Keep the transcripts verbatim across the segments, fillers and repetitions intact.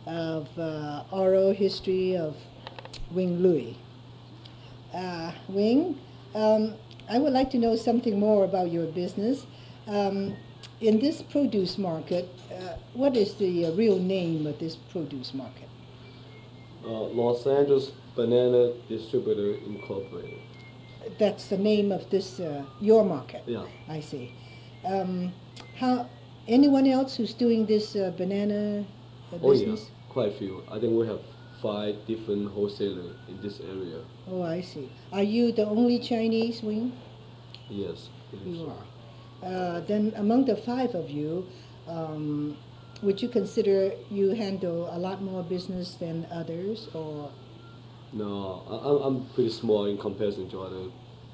of uh, oral history of Wing Louie. Uh, Wing, um, I would like to know something more about your business. Um, in this produce market, uh, what is the uh, real name of this produce market? Uh, Los Angeles Banana Distributor Incorporated. That's the name of this uh, your market. Yeah. I see. Um, how anyone else who's doing this uh, banana uh, Oh yeah, business? quite a few. I think we have five different wholesalers in this area. Oh, I see. Are you the only Chinese, Wing? Yes, I believe You so. are. Uh, then among the five of you, um, would you consider you handle a lot more business than others, or No, I, I'm I'm pretty small in comparison to other.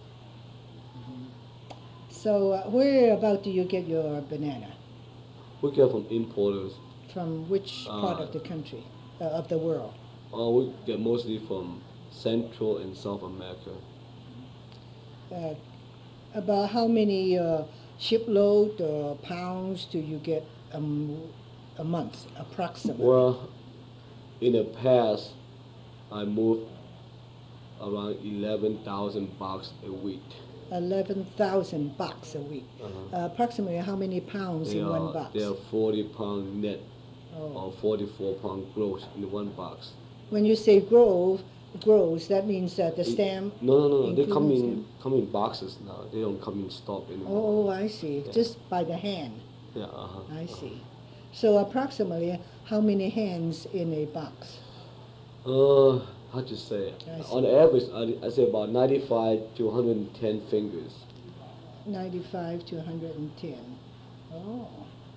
so? Uh, where about do you get your banana? We get from importers. From which part Uh, of the country, uh, of the world? uh, we get mostly from Central and South America. Uh, about how many uh, shipload or pounds do you get um, a month, approximately? Well, in the past, I moved around eleven thousand bucks a week. Eleven thousand bucks a week. Uh-huh. Uh, approximately how many pounds They in one are box? they are forty pound net Oh. or forty-four pound gross in one box. When you say grove, grows, that means that the It- stem. No, no, no. They come including in stem? come in boxes now. They don't come in stock anymore. Oh, I see. Yeah. Just by the hand. Yeah. Uh-huh. I see. So approximately how many hands in a box? Uh, how to say? I see. On average, I I say about ninety-five to one hundred ten fingers. ninety-five to one hundred ten. Oh,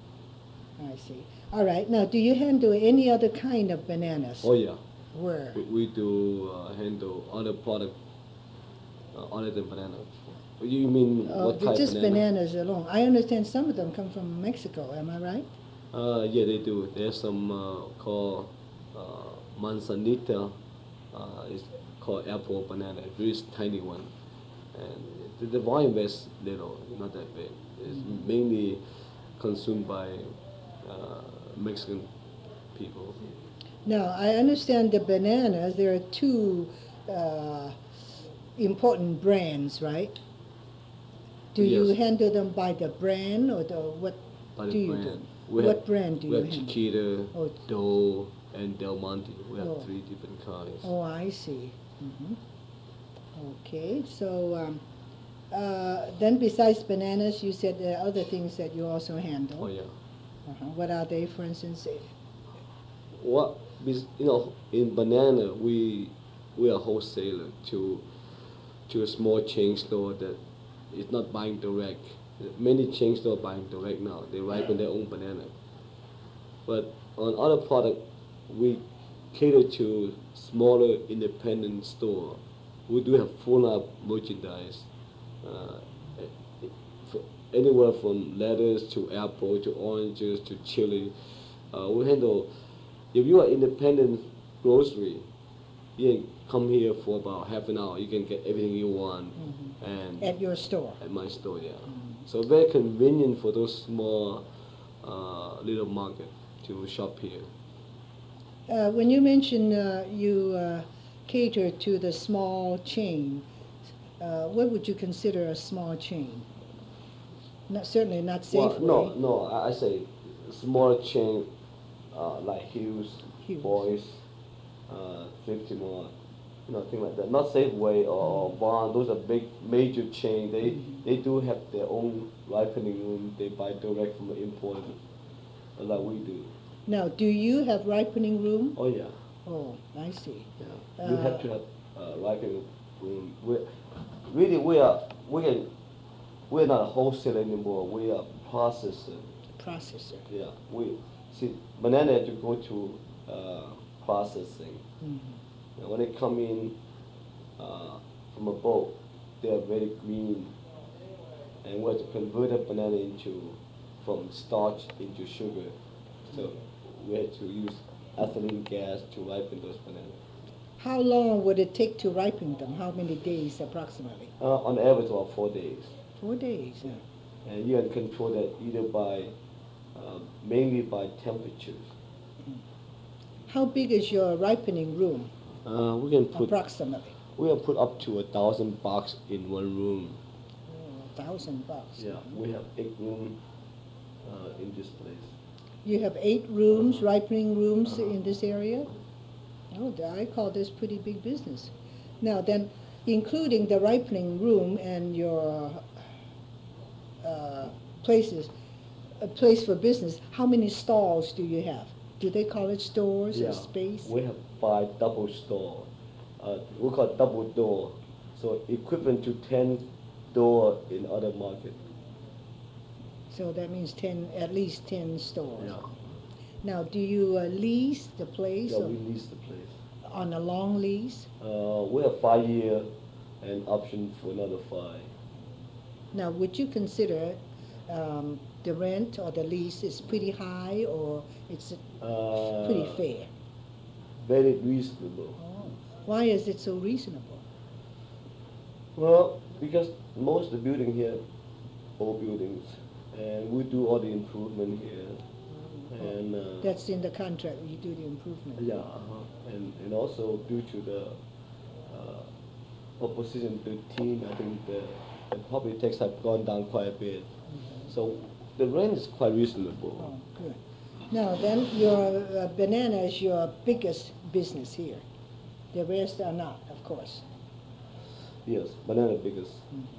I see. All right. Now, do you handle any other kind of bananas? Oh yeah. Where? We, we do uh, handle other product uh, other than banana. You mean Uh, what type just banana? bananas alone. I understand some of them come from Mexico. Am I right? Uh, yeah, they do. There's some uh, called uh, manzanita. Uh, it's called apple banana, very tiny one, and the, the volume is little, not that big. It's mainly consumed by uh, Mexican people. Now, I understand the bananas, there are two uh, important brands, right? Do you Yes. handle them by the brand or the what By do the you brand. do? We What have, brand do we you have handle? Chiquita, Oh. Dole, and Del Monte. We have Oh. three different kinds. Oh, I see. hmm Okay, so um, uh, then besides bananas, you said there are other things that you also handle. Oh yeah. Uh-huh. What are they, for instance? eh, What bes- you know in banana we we are wholesaler to to a small chain store that is not buying direct. Many chain store buying direct now. They ripen their own banana. But on other product, we cater to smaller independent store. We do have full up merchandise, uh, eh, for anywhere from lettuce to apple to oranges to chili. Uh, we handle. If you are independent grocery, you can come here for about half an hour. You can get everything you want, mhm. and At your store. at my store, yeah. Mhm. So very convenient for those small uh, little market to shop here. Uh, when you mention uh, you uh, cater to the small chain, uh, what would you consider a small chain? Not, certainly not Well, Safeway. no, no, I, I say small chain uh, like Hughes, Hughes. Boys, uh, fifty more, you know, things like that. Not Safeway or Mhm. Vaughn, those are big major chain. They Mhm. they do have their own ripening room. They buy direct from the importer, like we do. Now, do you have ripening room? Oh yeah, Oh, I see. yeah. You have Uh, to have uh, ripening room. We really we are we can we're not a wholesaler anymore. We are processor. processor. Yeah, we see banana have to go to uh, processing. Mhm. And when they come in uh, from a boat, they are very green, and we have to convert the banana into from starch into sugar. So we had to use ethylene gas to ripen those bananas. How long would it take to ripen them? How many days approximately? Uh, on average, about four days. Four days. Yeah. huh? And you can control that either by uh, mainly by temperatures. How big is your ripening room, Uh, we can put approximately? we can put up to a thousand bucks in one room. Oh, thousand bucks. Yeah, we have eight room uh, in this place. You have eight rooms, Uh-huh. ripening rooms Uh-huh. in this area? Oh, th- I call this pretty big business. Now then, including the ripening room and your uh, places, a place for business, how many stalls do you have? Do they call it stores Yeah, or space? we have five double store. Uh, we call it double door, so equivalent to ten door in other market. So that means ten, at least ten stores. Yeah, Now, do you uh, lease the place yeah, or we lease the place. on a long lease? Uh, we have five year and option for another five. Now, would you consider um, the rent or the lease is pretty high or it's Uh, pretty fair? Very reasonable. Oh. Why is it so reasonable? Well, because most of the building here, old buildings, and we do all the improvement here, and uh, That's in the contract, you do the improvement. yeah, uh-huh. and and also due to the uh, opposition to team, I think the, the property tax have gone down quite a bit. So the rent is quite reasonable. Oh, good. Now then, your uh, banana is your biggest business here. The rest are not, of course. Yes, banana biggest.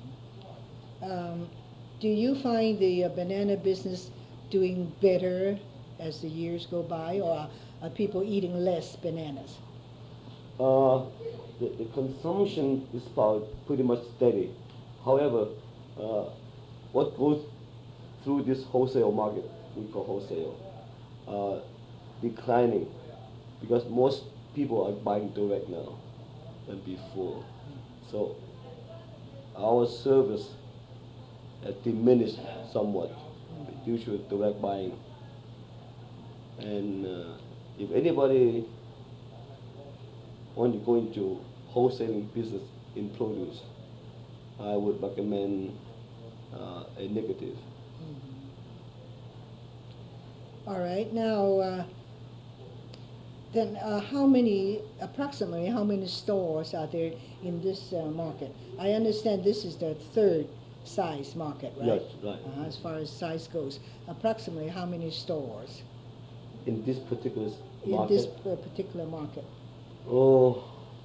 Um, do you find the uh, banana business doing better as the years go by, or are, are people eating less bananas? Uh, the, the consumption is about pretty much steady. However, uh, what goes through this wholesale market, we call wholesale, uh, declining because most people are buying direct now than before. So our service has diminished somewhat due to direct buying. And uh, if anybody want to go into wholesaling business in produce, I would recommend uh, a negative. All right, now, uh, then uh, how many, approximately how many stores are there in this uh, market? I understand this is the third size market, right? Yes, right. Uh, as far as size goes, approximately how many stores In this particular s- in market, this uh, particular market? oh,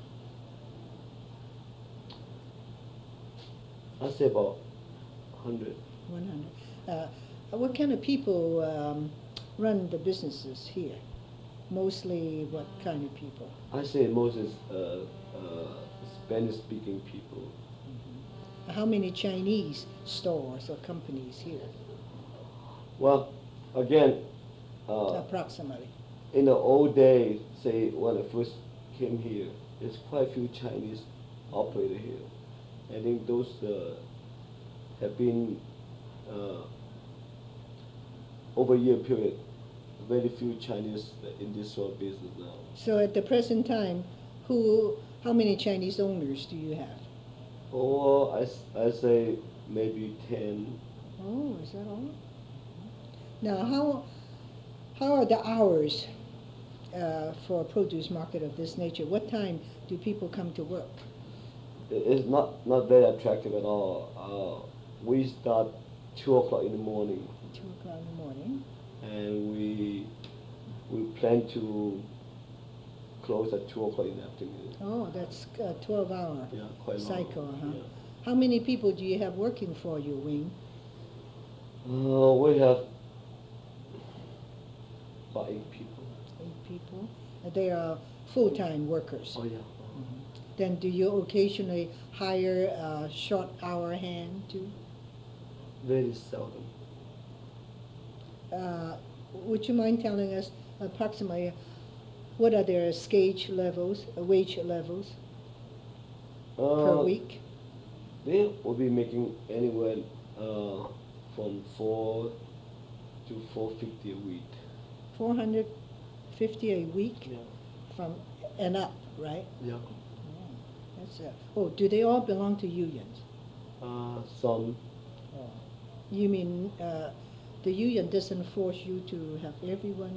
I'd say about one hundred. one hundred. Uh, what kind of people um, run the businesses here? Mostly what kind of people? I say most is uh, uh, Spanish-speaking people. How many Chinese stores or companies here, Well, again, uh, approximately? in the old days, say when I first came here, there's quite a few Chinese operators here. I think those uh, have been uh, over a year period, very few Chinese in this sort of business now. So at the present time, who, how many Chinese owners do you have? Oh, I, s- I say maybe ten. Oh, is that all? Now, how, how are the hours uh, for a produce market of this nature? What time do people come to work? It- It's not, not very attractive at all. Uh, we start two o'clock in the morning, Two o'clock in the morning. and we we plan to close at two o'clock in the afternoon. Oh, that's a twelve hour Yeah, quite long. cycle, huh? Yeah. How many people do you have working for you, Wing? Uh, we have about eight people. Eight people? Uh, They are full-time workers. Oh yeah. Then do you occasionally hire a short hour hand too? Very seldom. Uh, would you mind telling us approximately what are their skate levels, uh, wage levels per Uh, week? They will be making anywhere uh, from four to four fifty a week. four hundred fifty a week Yeah. from and up, right? Yeah. Oh, that's uh, oh, do they all belong to unions? Uh, some. Oh. You mean uh, the union doesn't force you to have everyone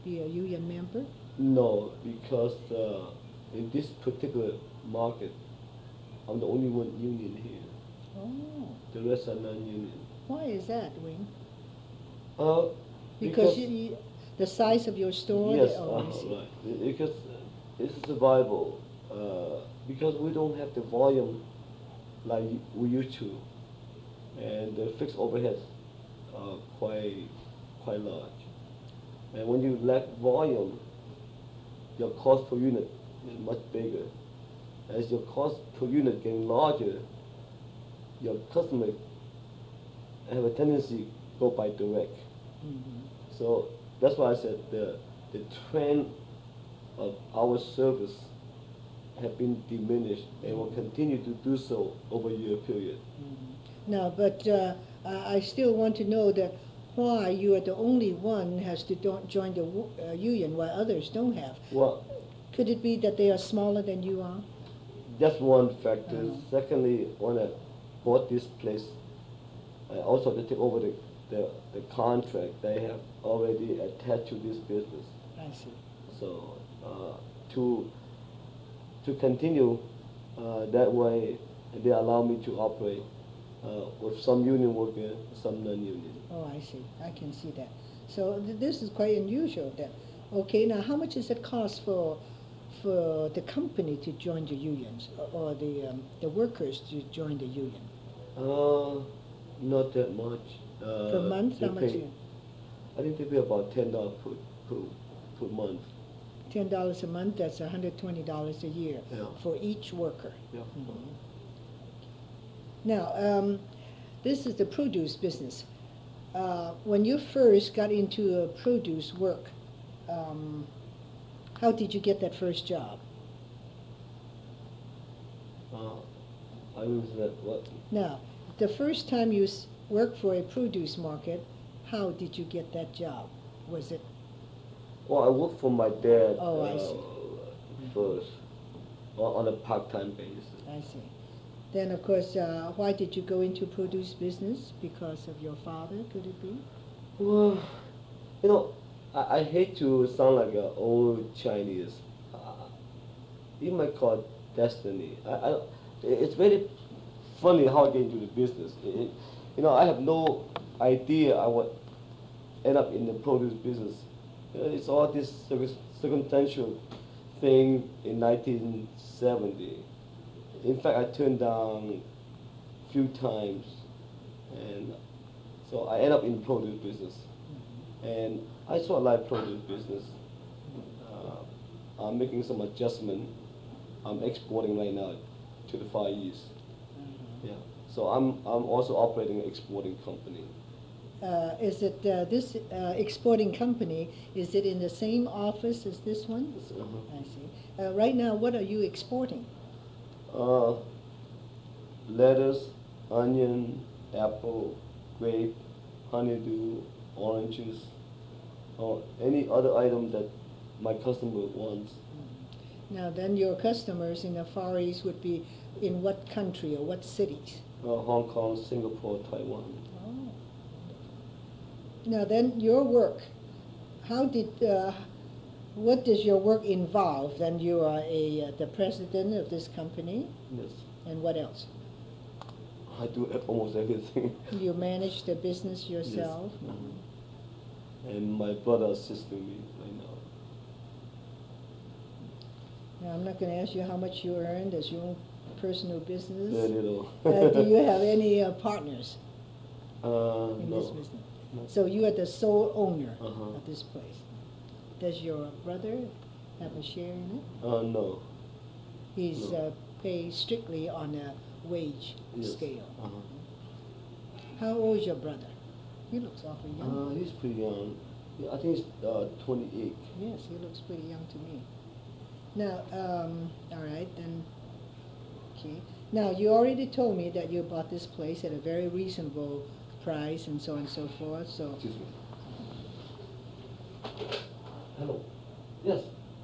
be a union member? No, because uh, in this particular market, I'm the only one union here. Oh, The rest are non-union. why is that, Wing? Uh, Because you, you, the size of your store? Yes, the- oh, I uh, see. right. I- Because uh, it's survival. Uh, because we don't have the volume like we used to, and the fixed overheads are quite quite large. And when you lack volume, your cost per unit is much bigger. As your cost per unit getting larger, your customer have a tendency to go by direct. Mhm. So that's why I said the the trend of our service have been diminished and will continue to do so over a year period. Now, but uh, I I still want to know that why you are the only one has to do- join the wo- uh, union while others don't have. Well, Could it be that they are smaller than you are? that's one factor. Uh-huh. Secondly, when I bought this place, I also had to take over the, the, the contract they have already attached to this business. I see. So uh, to to continue uh, that way, they allow me to operate uh, with some union worker, some non-union. Oh, I see. I can see that. So th- this is quite unusual then. Okay, now how much does it cost for for the company to join the unions or, or the um, the workers to join the union? Uh, not that much. Uh, Per month, they how much? pay- you- I think they pay about ten dollars per, per per month. Ten dollars a month. That's one hundred twenty dollars a year Yeah. for each worker. Yeah. Mhm. Now, um, this is the produce business. Uh, when you first got into uh, produce work, um, how did you get that first job? Uh, I was that what? Now, the first time you s- worked for a produce market, how did you get that job? Was it, Well, I worked for my dad Oh, I uh, see. first on, on a part-time basis. I see. Then, of course, uh, why did you go into produce business? Because of your father, could it be? Well, you know, I, I hate to sound like an old Chinese. Uh, you might call it destiny. I, I, it's very funny how I get into the business. It, it- you know, I have no idea I would end up in the produce business. You know, it's all this circum- circumstantial thing in nineteen seventy. In fact, I turned down a few times, and so I end up in produce business. And I sort of like produce business. Uh, I'm making some adjustment. I'm exporting right now to the Far East. Yeah. So I'm I'm also operating an exporting company. Uh, is it uh, this uh, exporting company? Is it in the same office as this one? Uh-huh. I see. Uh, right now, what are you exporting? Uh, lettuce, onion, apple, grape, honeydew, oranges, or any other item that my customer wants. Now, then your customers in the Far East would be in what country or what cities? Uh, Hong Kong, Singapore, Taiwan. Oh. Now, then your work. How did? Uh, what does your work involve? Then you are a uh, the president of this company, Yes, and what else? I do e- almost everything. You manage the business yourself. Yes. Mhm. And my brother assisting me right now. Now, I'm not going to ask you how much you earned as your own personal business. Very little. Uh, do you have any uh, partners Uh, in no. this business? No. So you are the sole owner Uh-huh. of this place. Does your brother have a share in it? Uh, no. He's No. uh, paid strictly on a wage Yes. scale. Uh-huh. How old is your brother? He looks awfully young. Uh, he's pretty young. Yeah, I think he's uh, twenty-eight. Yes, he looks pretty young to me. Now, um, all right, then, okay. Now, you already told me that you bought this place at a very reasonable price and so on and so forth, so. Excuse me. Hello. Yes.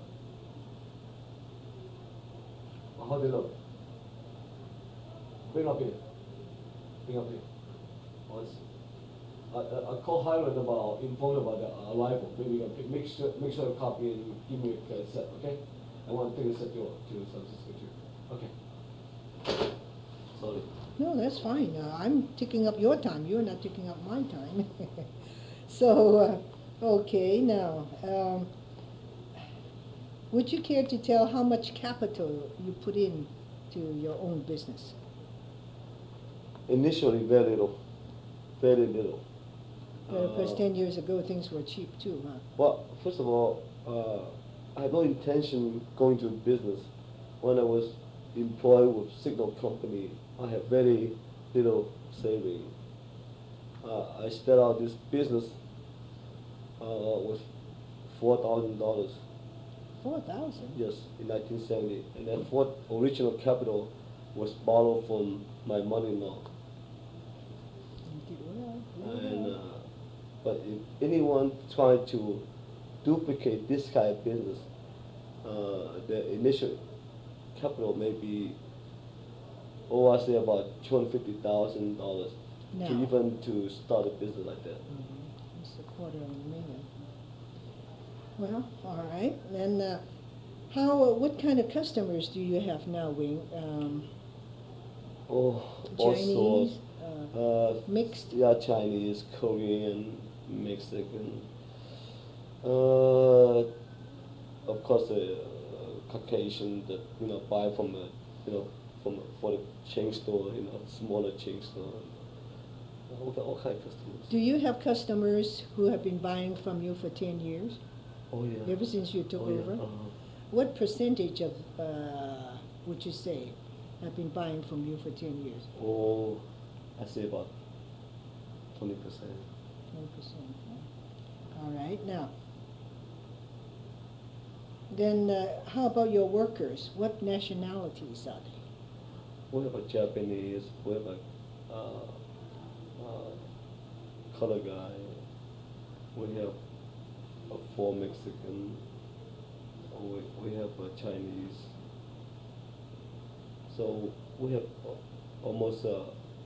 How do you look? Bring up here. Bring up here. Once. I, I, I call Highland about, inform about the arrival. Maybe you can make sure, make sure a copy and give me a set, okay? I want to take a set to, to San Francisco too. Okay. Sorry. No, that's fine. Uh, I'm taking up your time. You're not taking up my time. So, uh, okay, now, um, would you care to tell how much capital you put in to your own business? Initially, very little. Very little. Uh, of course, Uh, ten years ago, things were cheap too, huh? Well, first of all, uh, I had no intention going to business. When I was employed with Signal Company, I had very little saving. Uh, I started out this business uh, with four thousand dollars. Four thousand? Yes, in nineteen seventy, and that four original capital was borrowed from my mother-in-law. Well, And well. uh, but if anyone trying to duplicate this kind of business, uh, the initial capital may be, oh, I say about two hundred fifty thousand dollars to Now. even to start a business like that. Mhm. It's a quarter of a million. Well, all right. And uh, how? Uh, what kind of customers do you have now, Wing? Um, Oh, all Chinese, sorts. uh, Uh, mixed. Yeah, Chinese, Korean, Mexican. Uh, of course, the uh, Caucasian that you know buy from a you know from a, for the chain store, you know, smaller chain store. All, all kind of customers. Do you have customers who have been buying from you for ten years, Oh yeah. ever since you took oh, yeah. over? Uh-huh. What percentage of uh, would you say have been buying from you for ten years? Oh, I say about twenty percent. Ten percent. All right. Now, then, uh, how about your workers? What nationalities are they? We have a Japanese, we have a uh, uh, color guy, we have a four Mexican, we, we have a Chinese. So we have uh, almost uh,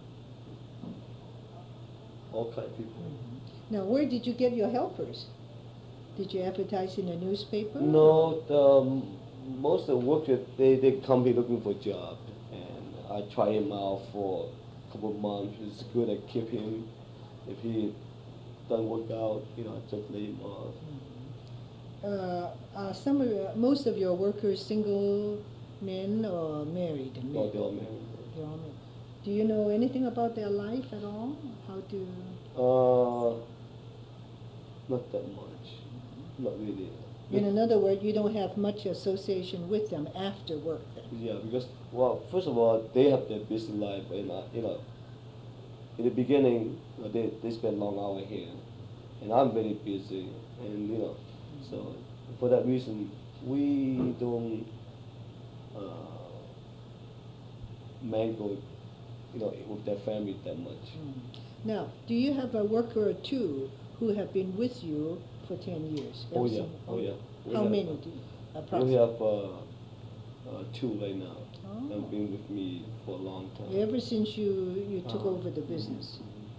all kind of people. Now, where did you get your helpers? Did you advertise in a newspaper? No, the, um, most of the workers, they, they come here looking for a job. And I try him out for a couple of months. It's good, I keep him. If he doesn't work out, you know, I just lay him off. Uh, are some of your, most of your workers single men or married? And No, they're all married. They're all married. Do you know anything about their life at all? How to? Uh, not that much. Not really. In another word, you don't have much association with them after work then? Yeah, because, well, first of all, they have their busy life, and, uh, you know, in the beginning, uh, they, they spend long hours here, and I'm very busy, and, you know, so for that reason, we don't uh, mingle, you know, with their family that much. Mm. Now, do you have a worker or two who have been with you for ten years? Oh, Ever yeah, since- oh, yeah. We How have, many uh, do you, We approximately? have uh, uh, two right now. Oh. They've been with me for a long time. Ever since you, you took Uh-huh. over the business?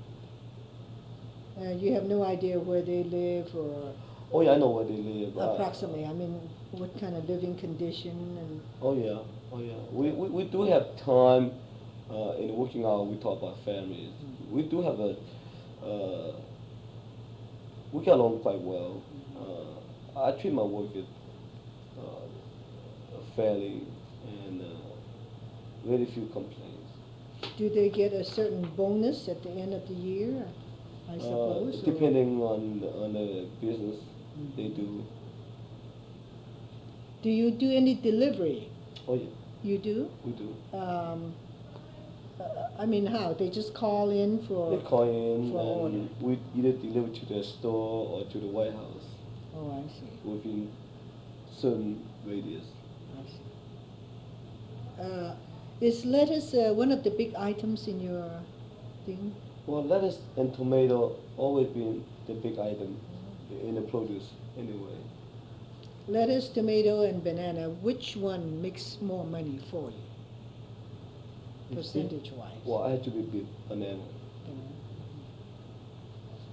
Uh, you have no idea where they live or Oh yeah, I know where they live. Uh, approximately, I mean, what kind of living condition and, Oh yeah, oh yeah. We, we, we do have time uh, in working hour. We talk about families. We do have a. Uh, we get along quite well. Uh, I treat my workers uh, fairly, and uh, very few complaints. do they get a certain bonus at the end of the year, I suppose? Uh, or- depending on the, on the business, Mhm. they do. Do you do any delivery? Oh yeah, You do? we do. Um, uh, I mean, how? They just call in for? They call in for order. and we either deliver to the store or to the White House Oh, I see, within certain radius. I see. Uh, is lettuce uh, one of the big items in your thing? Well, lettuce and tomato always been the big item in the produce anyway. Lettuce, tomato, and banana, which one makes more money for you, You see? percentage-wise? Well, I had to be big banana.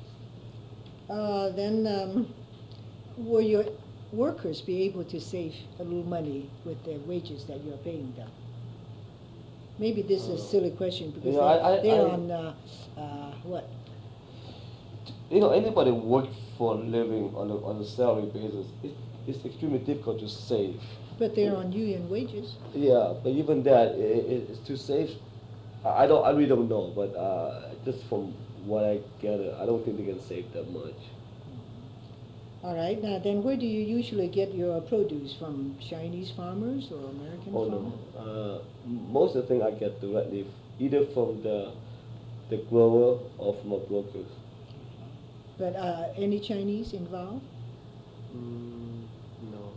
uh, then um, will your workers be able to save a little money with the wages that you're paying them? Maybe this is a Uh, silly question because you know, I- they, I- they're I- on uh, uh, what? You know, anybody work for a living on a, on a salary basis, it, it's extremely difficult to save. But they're on union wages. Yeah, but even that, i i- it's to save. I I don't, I really don't know, but uh, just from what I gather, I don't think they can save that much. All right. Now, then, where do you usually get your produce from? Chinese farmers or American Oh farmers? no, uh, m- most of the thing I get directly, f- either from the the grower or from a brokers. But uh, any Chinese involved? Mm, no.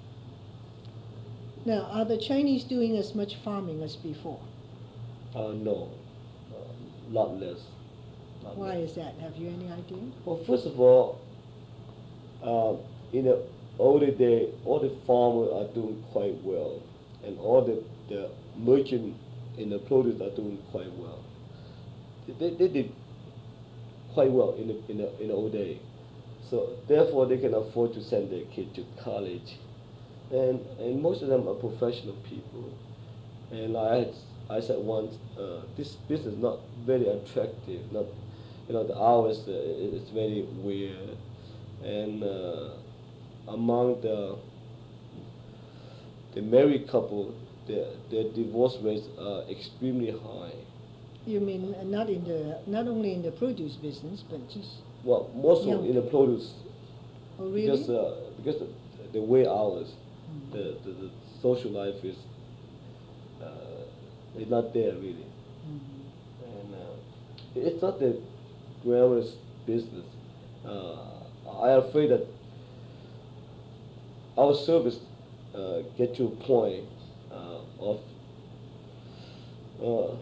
Now, are the Chinese doing as much farming as before? Uh, no, uh, lot less. Lot Why less. is that? Have you any idea? Well, first of all, uh, in the older day, all the farmers are doing quite well, and all the, the merchant in the produce are doing quite well. They, they did quite well in the, in the, in the old day. So therefore, they can afford to send their kid to college. And, and most of them are professional people. And I, I said once, uh, this business is not very attractive. Not, you know, the hours uh, is very weird. And uh, among the the married couple, their their divorce rates are extremely high. You mean uh, not in the not only in the produce business, but just Well, more so Young in the produce, oh really? because uh, because the, the way hours, Mhm. the, the, the social life is uh, is not there really. Mhm. And uh, it's not the glamorous business. Uh, I am afraid that our service uh, get to a point uh, of uh,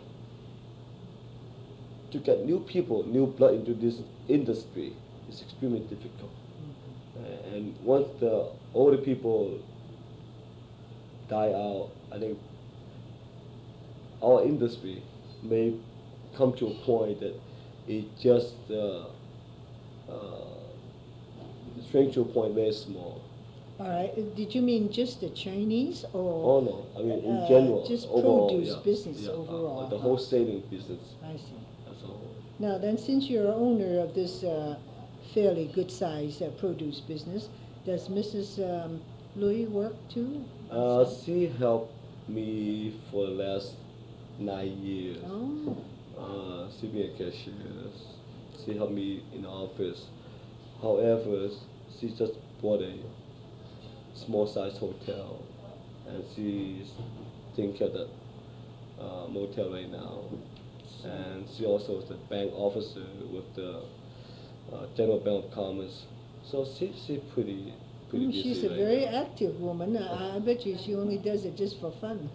to get new people, new blood into this industry is extremely difficult. Uh, and once the older people die out, I think our industry may come to a point that it just uh, uh, shrink to a point very small. All right. uh, Did you mean just the Chinese or? Oh no, I mean in uh, general, just overall, produce yeah, business yeah, uh, overall, the huh? wholesaling business I see. as a whole. Now then, since you're owner of this uh, fairly good-sized uh, produce business, does Missus Um, Louis work too? Uh, So- she helped me for the last nine years. Oh. Uh, she being a cashier. She helped me in the office. However, she just bought a small size hotel, and she's taking care of that uh, motel right now. And she also is the bank officer with the uh, General Bank of Commerce. So she she's pretty pretty Mm, busy she's a right very now. active woman. I, I bet you she only does it just for fun.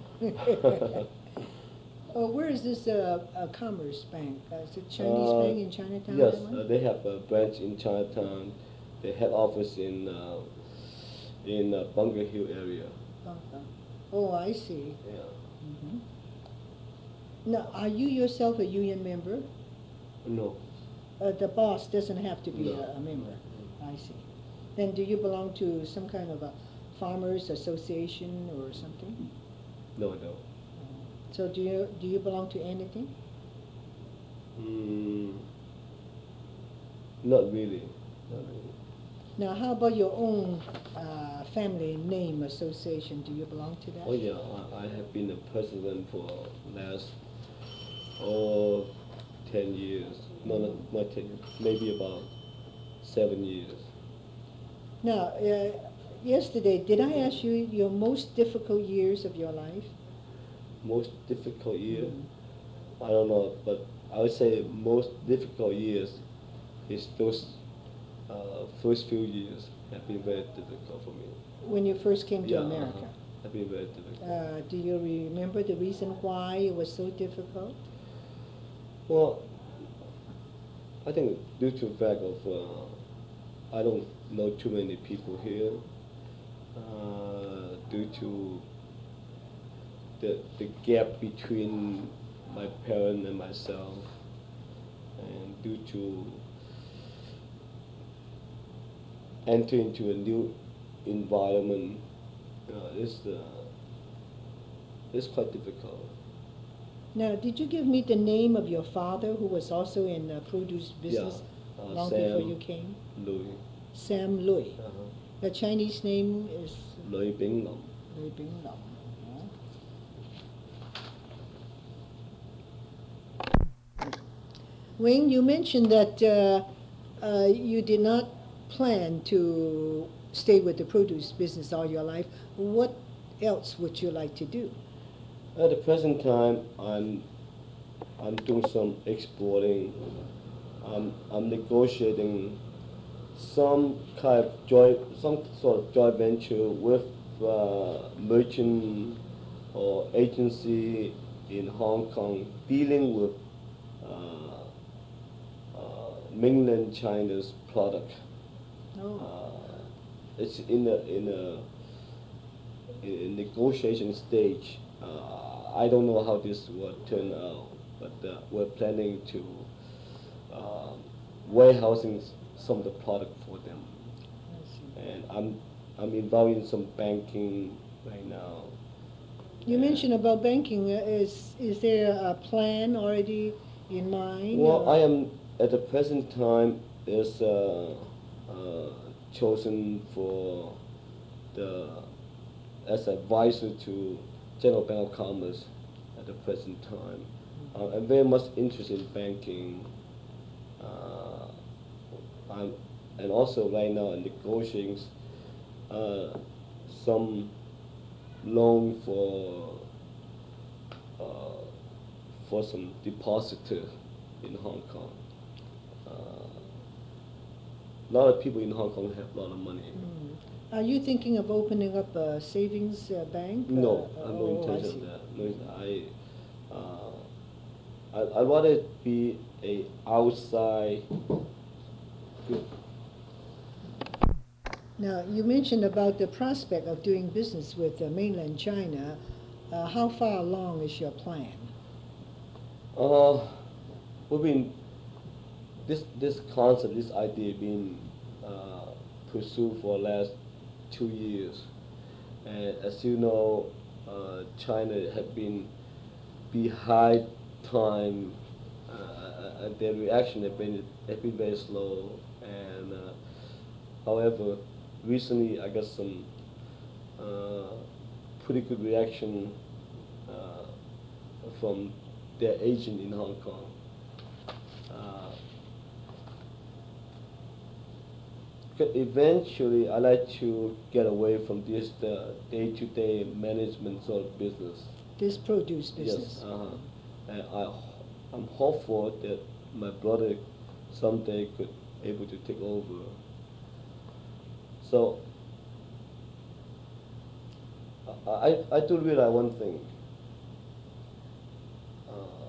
Oh, where is this uh, uh, Commerce Bank? Uh, is it Chinese Uh, bank in Chinatown? Yes, that one? uh, they have a branch in Chinatown. The head office in uh, in uh, Bunker Hill area. Uh-huh. Oh, I see. Yeah. Mhm. Now, are you yourself a union member? No. Uh, the boss doesn't have to be No. a, a member. I see. Then do you belong to some kind of a farmers association or something? No, no. So do you do you belong to anything? Mm, not really. Not really. Now, how about your own uh, family name association? Do you belong to that? Oh yeah, I, I have been the president for last oh ten years. No, not, not ten years. Maybe about seven years. Now, uh, yesterday, did I ask you your most difficult years of your life? Most difficult year. Mhm. I don't know, but I would say most difficult years is those uh, first few years have been very difficult for me. When you first came to Yeah, America? uh-huh. Have been very difficult. Uh, do you remember the reason why it was so difficult? Well, I think due to the fact of uh, I don't know too many people here. Uh, due to the the gap between my parent and myself, and due to enter into a new environment, uh, is uh, is quite difficult. Now, did you give me the name of your father, who was also in the produce business Yeah, uh, long Sam before you came? Louis. Sam Lui. Uh-huh. The Chinese name is Lui Bing Lam. Lui Bing Lam. Wing, you mentioned that uh, uh, you did not plan to stay with the produce business all your life. What else would you like to do? At the present time, I'm I'm doing some exporting. I'm I'm negotiating some kind of joint, some sort of joint venture with uh, merchant or agency in Hong Kong dealing with uh, uh, mainland China's product. Oh, Uh, it's in a in a, in a negotiation stage. Uh, I don't know how this will turn out, but uh, we're planning to uh, warehousing s- some of the product for them, I see. and I'm I'm involved in some banking right now. You And- mentioned about banking. Uh, Is is there a plan already in mind? Well, or- I am at the present time is uh, uh, chosen for the as advisor to General Bank of Commerce at the present time. Uh, I'm very much interested in banking. Uh, I'm, and also right now in negotiating uh, some loan for uh, for some depositor in Hong Kong. Uh, a lot of people in Hong Kong have a lot of money. Hmm. Are you thinking of opening up a savings uh, bank? No, Uh, I'm oh, no I intention see. of that. No, I, uh, I, I'd rather be a outside good. Now, you mentioned about the prospect of doing business with uh, mainland China. Uh, how far along is your plan? Uh, we've been this this concept, this idea being uh, pursued for the last two years, and as you know, uh, China had been behind time. Uh, and their reaction had been had been very slow, and uh, however, recently I got some uh, pretty good reaction uh, from their agent in Hong Kong. Uh, c- eventually, I like to get away from this uh, day-to-day management sort of business. This produce business? Yes, uh-huh. And I, h- I'm hopeful that my brother someday could able to take over. So I, I, I do realize one thing. Uh,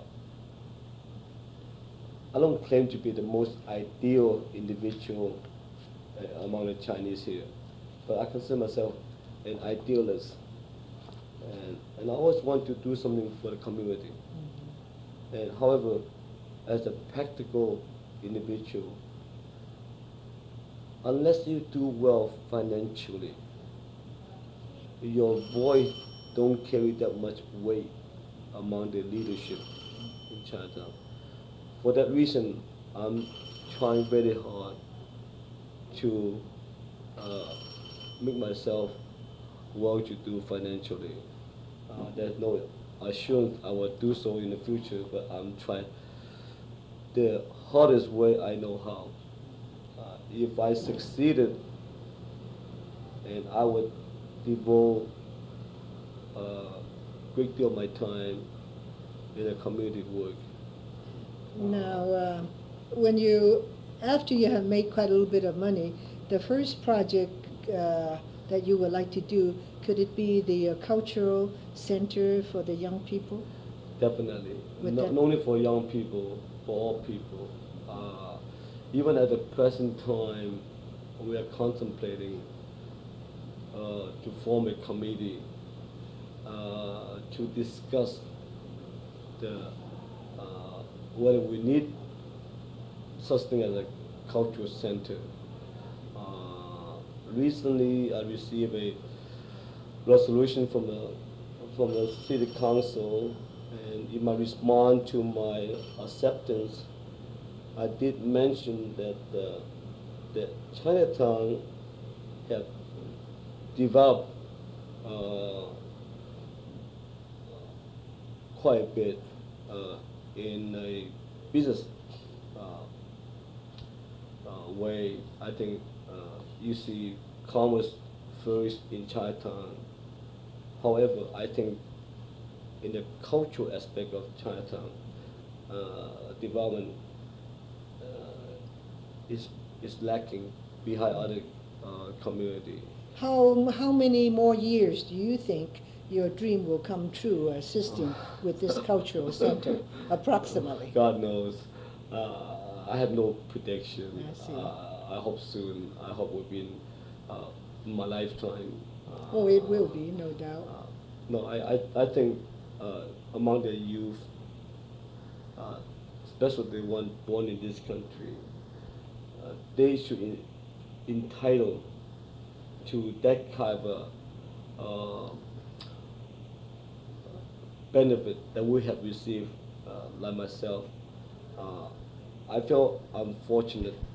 I don't claim to be the most ideal individual uh, among the Chinese here, but I consider myself an idealist, and, and I always want to do something for the community. Mhm. And however, as a practical individual, unless you do well financially, your voice don't carry that much weight among the leadership in China. For that reason, I'm trying very hard to uh, make myself well to do financially. Uh, there's no assurance I will do so in the future, but I'm trying the hardest way I know how. Uh, if I succeeded, and I would devote a great deal of my time in a community work. Now, uh, when you, after you have made quite a little bit of money, the first project uh, that you would like to do, could it be the uh, cultural center for the young people? Definitely, With not, that- not only for young people, for all people. Uh, even at the present time, we are contemplating uh, to form a committee uh, to discuss the uh, whether we need such thing as a cultural center. Uh, recently I received a resolution from the from the city council, and in my response to my acceptance, I did mention that uh, that Chinatown have developed uh, quite a bit uh, in a business uh, uh, way. I think uh, you see commerce first in Chinatown. However, I think in the cultural aspect of Chinatown, uh, development uh, is is lacking behind other uh, community. How, how many more years do you think your dream will come true assisting with this cultural center, approximately? God knows. Uh, I have no prediction. I see. Uh, I hope soon. I hope within uh, my lifetime. Uh, Oh, it will be, no doubt. Uh, no, I, I, I think uh, among the youth, uh, especially the one born in this country, uh, they should in, entitled to that kind of uh, benefit that we have received, uh, like myself. Uh, I feel I'm fortunate